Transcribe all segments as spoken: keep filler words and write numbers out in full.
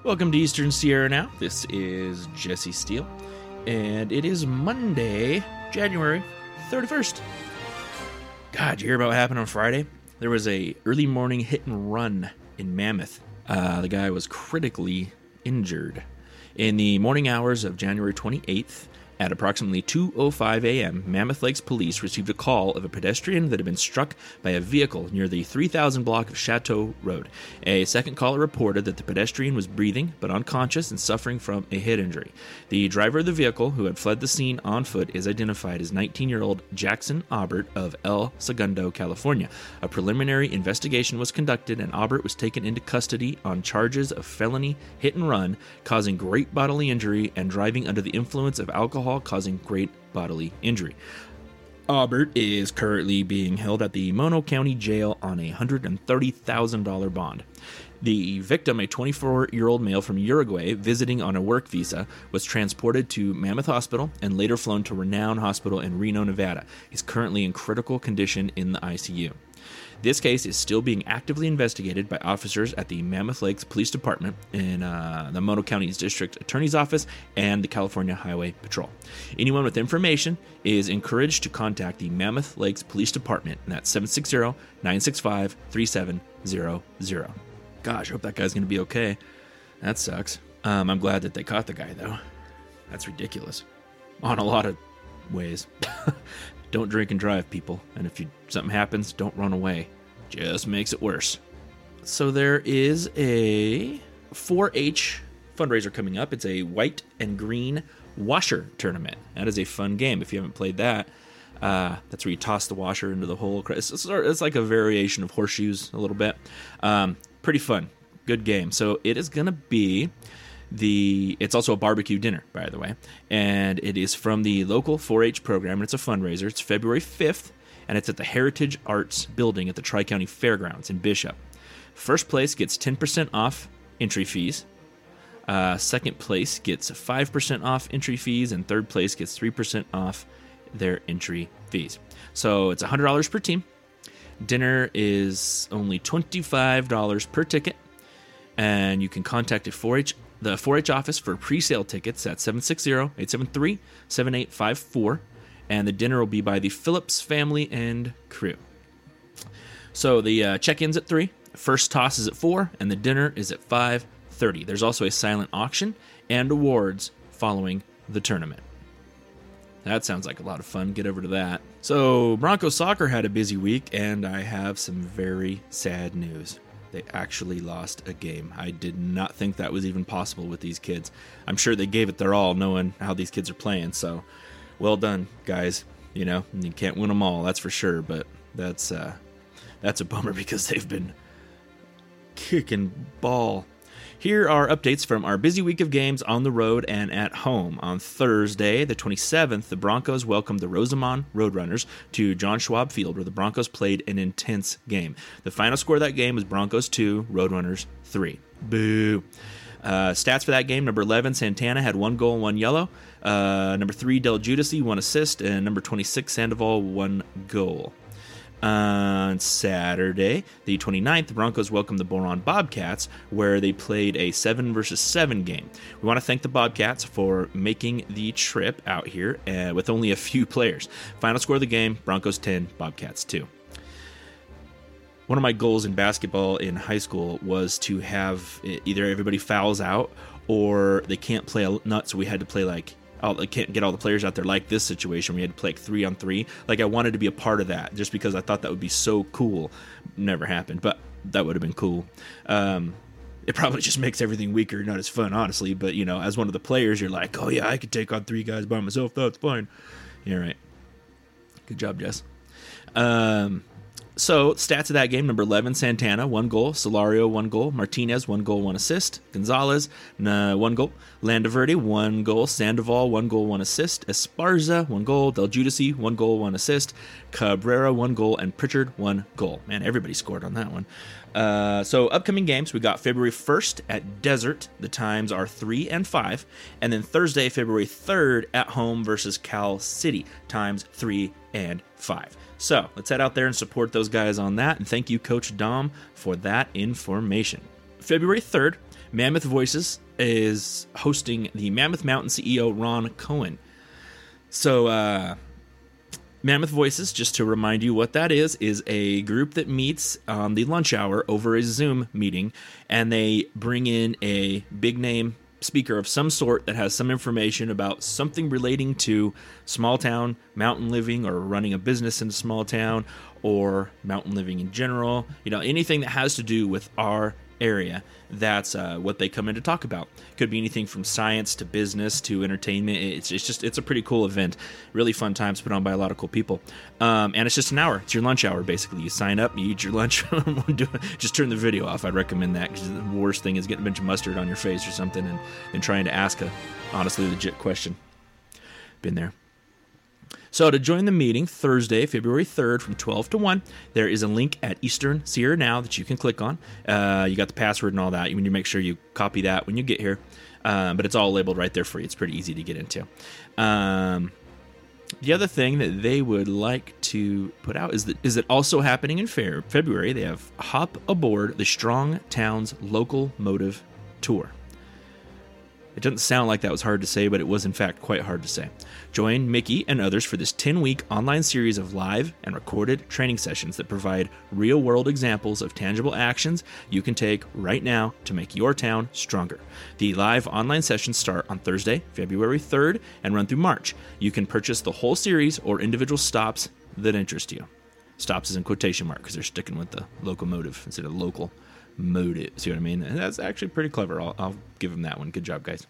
Welcome to Eastern Sierra Now. This is Jesse Steele, and it is Monday, January thirty-first. God, you hear about what happened on Friday? There was a early morning hit and run in Mammoth. Uh, the guy was critically injured. In the morning hours of January twenty-eighth, at approximately two oh five a.m., Mammoth Lakes police received a call of a pedestrian that had been struck by a vehicle near the three thousand block of Chateau Road. A second caller reported that the pedestrian was breathing but unconscious and suffering from a head injury. The driver of the vehicle, who had fled the scene on foot, is identified as nineteen-year-old Jackson Aubert of El Segundo, California. A preliminary investigation was conducted, and Aubert was taken into custody on charges of felony hit and run, causing great bodily injury, and driving under the influence of alcohol causing great bodily injury. Aubert is currently being held at the Mono County Jail on a one hundred thirty thousand dollars bond. The victim, a twenty-four-year-old male from Uruguay visiting on a work visa, was transported to Mammoth Hospital and later flown to Renown Hospital in Reno, Nevada. He's currently in critical condition in the I C U. This case is still being actively investigated by officers at the Mammoth Lakes Police Department, in uh, the Mono County's District Attorney's Office, and the California Highway Patrol. Anyone with information is encouraged to contact the Mammoth Lakes Police Department, and that's seven six zero, nine six five, three seven zero zero. Gosh, I hope that guy's going to be okay. That sucks. Um, I'm glad that they caught the guy, though. That's ridiculous. On a lot of ways. Don't drink and drive, people. And if you, something happens, don't run away. Just makes it worse. So there is a four H fundraiser coming up. It's a white and green washer tournament. That is a fun game. If you haven't played that, uh, that's where you toss the washer into the hole. It's, it's, it's like a variation of horseshoes a little bit. Um, pretty fun. Good game. So it is going to be... The it's also a barbecue dinner, by the way, and it is from the local four H program, and it's a fundraiser. It's February fifth, and it's at the Heritage Arts Building at the Tri-County Fairgrounds in Bishop. First place gets ten percent off entry fees. Uh, second place gets five percent off entry fees, and third place gets three percent off their entry fees. So it's one hundred dollars per team. Dinner is only twenty-five dollars per ticket, and you can contact a four H the four H office for pre-sale tickets at seven six zero, eight seven three, seven eight five four, and the dinner will be by the Phillips family and crew. So the uh, check-in's at three, first toss is at four, and the dinner is at five thirty. There's also a silent auction and awards following the tournament. That sounds like a lot of fun. Get over to that. So Broncos soccer had a busy week, and I have some very sad news. They actually lost a game. I did not think that was even possible with these kids. I'm sure they gave it their all knowing how these kids are playing. So, well done, guys. You know, you can't win them all, that's for sure. But that's uh, that's a bummer because they've been kicking ball. Here are updates from our busy week of games on the road and at home. On Thursday, the twenty-seventh, the Broncos welcomed the Rosamond Roadrunners to John Schwab Field, where the Broncos played an intense game. The final score of that game was Broncos two, Roadrunners three. Boo. Uh, stats for that game, number eleven, Santana, had one goal and one yellow. Uh, number three, Del Giudice, one assist. And number twenty-six, Sandoval, one goal. On Saturday, the twenty-ninth, the Broncos welcomed the Boron Bobcats, where they played a seven versus seven game. We want to thank the Bobcats for making the trip out here uh, with only a few players. Final score of the game, Broncos ten, Bobcats two. One of my goals in basketball in high school was to have either everybody fouls out or they can't play a nut, so we had to play like... I can't get all the players out there like this situation. We had to play like three on three. Like I wanted to be a part of that just because I thought that would be so cool. Never happened, but that would have been cool. Um, it probably just makes everything weaker, not as fun, honestly. But, you know, as one of the players, you're like, oh, yeah, I could take on three guys by myself. That's fine. Yeah, right. Good job, Jess. Um... So, stats of that game, number eleven, Santana, one goal. Solario, one goal. Martinez, one goal, one assist. Gonzalez, uh, one goal. Landaverde, one goal. Sandoval, one goal, one assist. Esparza, one goal. Del Giudice, one goal, one assist. Cabrera, one goal. And Pritchard, one goal. Man, everybody scored on that one. Uh, so, upcoming games, we got February first at Desert. The times are three and five. And then Thursday, February third, at home versus Cal City. Times three and five. So, let's head out there and support those guys on that. And thank you, Coach Dom, for that information. February third, Mammoth Voices is hosting the Mammoth Mountain C E O, Ron Cohen. So, uh, Mammoth Voices, just to remind you what that is, is a group that meets on the lunch hour over a Zoom meeting, and they bring in a big name speaker of some sort that has some information about something relating to small town mountain living, or running a business in a small town, or mountain living in general. You know, anything that has to do with our area. That's uh, what they come in to talk about. Could be anything from science to business to entertainment. It's, it's just it's a pretty cool event. Really fun times put on by a lot of cool people. Um, and it's just an hour. It's your lunch hour, basically. You sign up, you eat your lunch. Just turn the video off. I'd recommend that, because the worst thing is getting a bunch of mustard on your face or something and, and trying to ask a honestly legit question. Been there. So to join the meeting Thursday, February third from twelve to one, there is a link at Eastern Sierra Now that you can click on. Uh, you got the password and all that. You need to make sure you copy that when you get here. Um, but it's all labeled right there for you. It's pretty easy to get into. Um, the other thing that they would like to put out is that is that also happening in Fair, February, they have Hop Aboard the Strong Towns Local Motive Tour. It doesn't sound like that was hard to say, but it was in fact quite hard to say. Join Mickey and others for this ten-week online series of live and recorded training sessions that provide real-world examples of tangible actions you can take right now to make your town stronger. The live online sessions start on Thursday, February third, and run through March. You can purchase the whole series or individual stops that interest you. Stops is in quotation mark because they're sticking with the locomotive instead of local motive. See what I mean? And that's actually pretty clever. I'll, I'll give them that one. Good job, guys.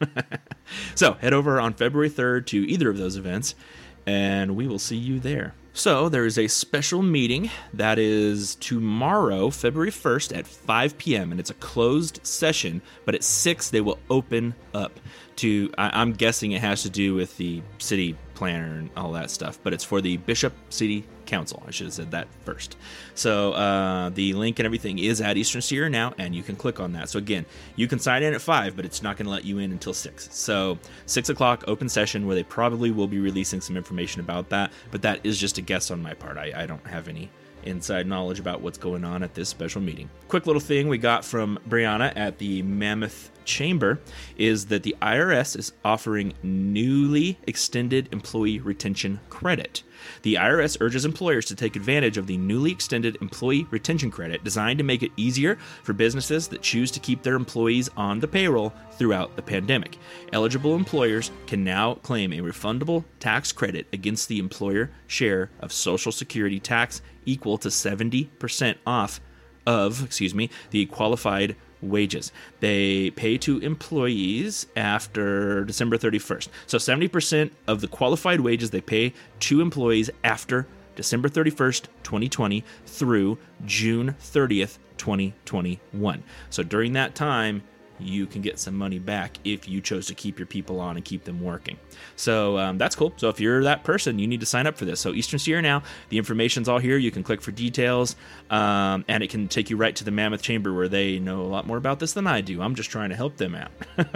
So head over on February third to either of those events, and we will see you there. So there is a special meeting that is tomorrow, February first at five p.m., and it's a closed session, but at six they will open up to, I, I'm guessing it has to do with the city planner and all that stuff, but it's for the Bishop City Council. I should have said that first. So uh, the link and everything is at Eastern Sierra Now, and you can click on that. So again, you can sign in at five, but it's not going to let you in until six. So six o'clock open session, where they probably will be releasing some information about that, but that is just a guess on my part. I, I don't have any inside knowledge about what's going on at this special meeting. Quick little thing we got from Brianna at the Mammoth Chamber is that the I R S is offering newly extended employee retention credit. The I R S urges employers to take advantage of the newly extended employee retention credit, designed to make it easier for businesses that choose to keep their employees on the payroll throughout the pandemic. Eligible employers can now claim a refundable tax credit against the employer share of Social Security tax equal to seventy percent off of, excuse me, the qualified wages. They pay to employees after December thirty-first. So seventy percent of the qualified wages they pay to employees after December thirty-first, twenty twenty through June thirtieth, twenty twenty-one. So during that time, you can get some money back if you chose to keep your people on and keep them working. So um, that's cool. So if you're that person, you need to sign up for this. So Eastern Sierra Now, the information's all here. You can click for details, um, and it can take you right to the Mammoth Chamber, where they know a lot more about this than I do. I'm just trying to help them out.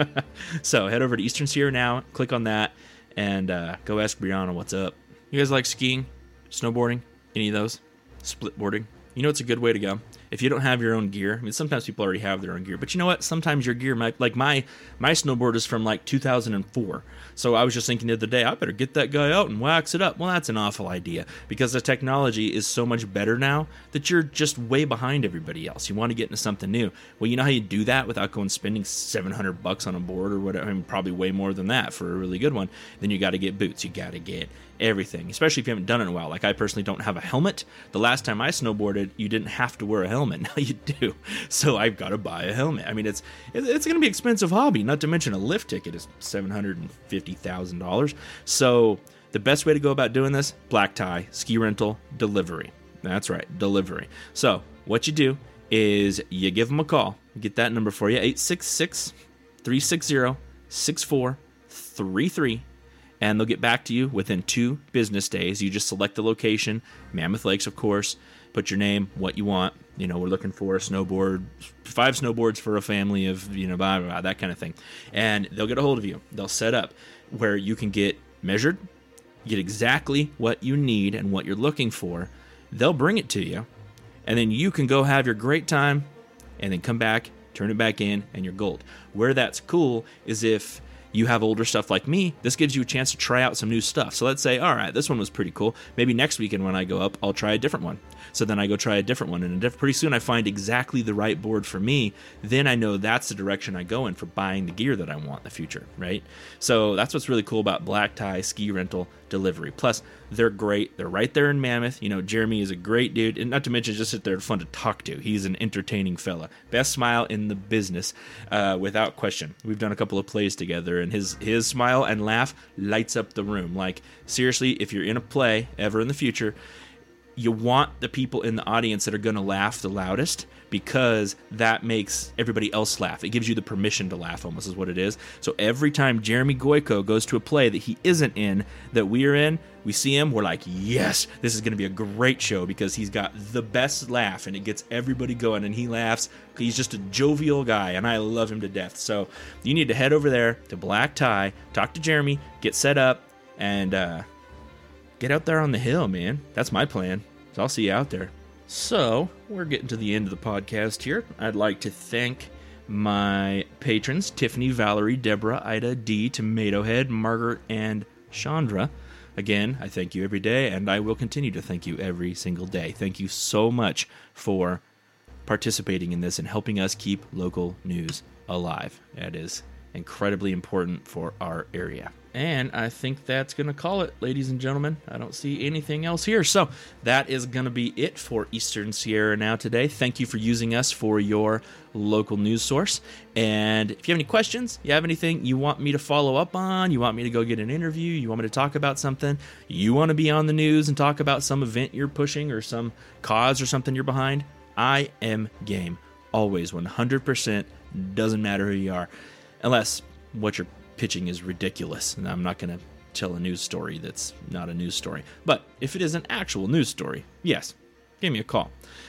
So head over to Eastern Sierra Now, click on that, and uh, go ask Brianna what's up. You guys like skiing, snowboarding, any of those? Split boarding? You know it's a good way to go. If you don't have your own gear, I mean, sometimes people already have their own gear, but you know what? Sometimes your gear might, like my my snowboard is from like two thousand four. So I was just thinking the other day, I better get that guy out and wax it up. Well, that's an awful idea, because the technology is so much better now that you're just way behind everybody else. You want to get into something new. Well, you know how you do that without going spending seven hundred bucks on a board or whatever? I mean, probably way more than that for a really good one. Then you got to get boots. You got to get everything, especially if you haven't done it in a while. Like, I personally don't have a helmet. The last time I snowboarded, you didn't have to wear a helmet. Now you do. So I've got to buy a helmet. I mean, it's it's going to be an expensive hobby, not to mention a lift ticket is seven hundred fifty thousand dollars. So the best way to go about doing this, black tie, ski rental, delivery. That's right, delivery. So what you do is you give them a call. Get that number for you, eight six six, three six zero, six four three three. And they'll get back to you within two business days. You just select the location, Mammoth Lakes, of course. Put your name, what you want. You know, we're looking for a snowboard, five snowboards for a family of, you know, blah, blah, blah, that kind of thing. And they'll get a hold of you. They'll set up where you can get measured, get exactly what you need and what you're looking for. They'll bring it to you. And then you can go have your great time and then come back turn it back in, and you're gold. Where that's cool is if you have older stuff like me, this gives you a chance to try out some new stuff. So let's say, all right, this one was pretty cool. Maybe next weekend when I go up, I'll try a different one. So then I go try a different one, and pretty soon I find exactly the right board for me. Then I know that's the direction I go in for buying the gear that I want in the future, right? So that's what's really cool about Black Tie Ski Rental Delivery. Plus, they're great. They're right there in Mammoth. You know, Jeremy is a great dude, and not to mention just that they're fun to talk to. He's an entertaining fella. Best smile in the business, uh, without question. We've done a couple of plays together, and his his smile and laugh lights up the room. Like, seriously, if you're in a play ever in the future, you want the people in the audience that are going to laugh the loudest, because that makes everybody else laugh. It gives you the permission to laugh, almost is what it is. So every time Jeremy Goyko goes to a play that he isn't in, that we are in, we see him, we're like, yes, this is going to be a great show, because he's got the best laugh, and it gets everybody going, and he laughs. He's just a jovial guy, and I love him to death. So you need to head over there to Black Tie, talk to Jeremy, get set up, and uh, get out there on the hill, man. That's my plan. So I'll see you out there. So we're getting to the end of the podcast here. I'd like to thank my patrons, Tiffany, Valerie, Deborah, Ida, Dee, Tomato Head, Margaret, and Chandra. Again, I thank you every day, and I will continue to thank you every single day. Thank you so much for participating in this and helping us keep local news alive. That is incredibly important for our area. And I think that's going to call it, ladies and gentlemen. I don't see anything else here. So that is going to be it for Eastern Sierra Now today. Thank you for using us for your local news source. And if you have any questions, you have anything you want me to follow up on, you want me to go get an interview, you want me to talk about something, you want to be on the news and talk about some event you're pushing or some cause or something you're behind, I am game. Always, one hundred percent. Doesn't matter who you are. Unless what you're pitching is ridiculous, and I'm not going to tell a news story that's not a news story. But if it is an actual news story, yes, give me a call.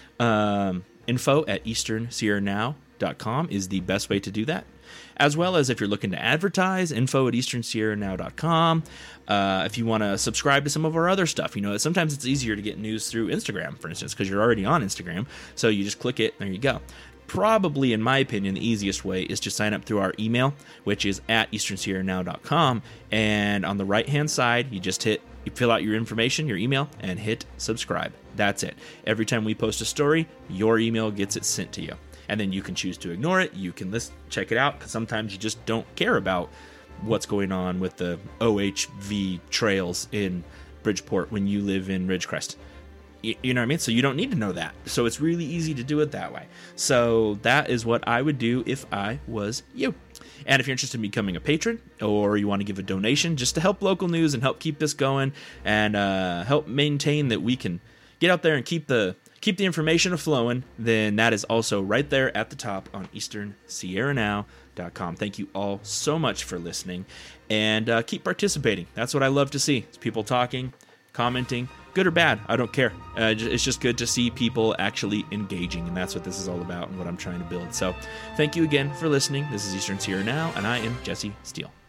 Um, info at eastern sierra now dot com is the best way to do that. As well as if you're looking to advertise, info at eastern sierra now dot com. Uh, if you want to subscribe to some of our other stuff, you know, sometimes it's easier to get news through Instagram, for instance, because you're already on Instagram. So you just click it, there you go. Probably, in my opinion, the easiest way is to sign up through our email, which is at eastern sierra now dot com. And on the right-hand side, you just hit, you fill out your information, your email, and hit subscribe. That's it. Every time we post a story, your email gets it sent to you. And then you can choose to ignore it. You can list, check it out, because sometimes you just don't care about what's going on with the O H V trails in Bridgeport when you live in Ridgecrest. You know what I mean? So you don't need to know that. So it's really easy to do it that way. So that is what I would do if I was you. And if you're interested in becoming a patron, or you want to give a donation just to help local news and help keep this going and uh, help maintain that we can get out there and keep the keep the information flowing, then that is also right there at the top on eastern sierra now dot com. Thank you all so much for listening, and uh, keep participating. That's what I love to see. It's people talking, commenting, good or bad, I don't care. Uh, it's just good to see people actually engaging, and that's what this is all about and what I'm trying to build. So thank you again for listening. This is Eastern Sierra Now, and I am Jesse Steele.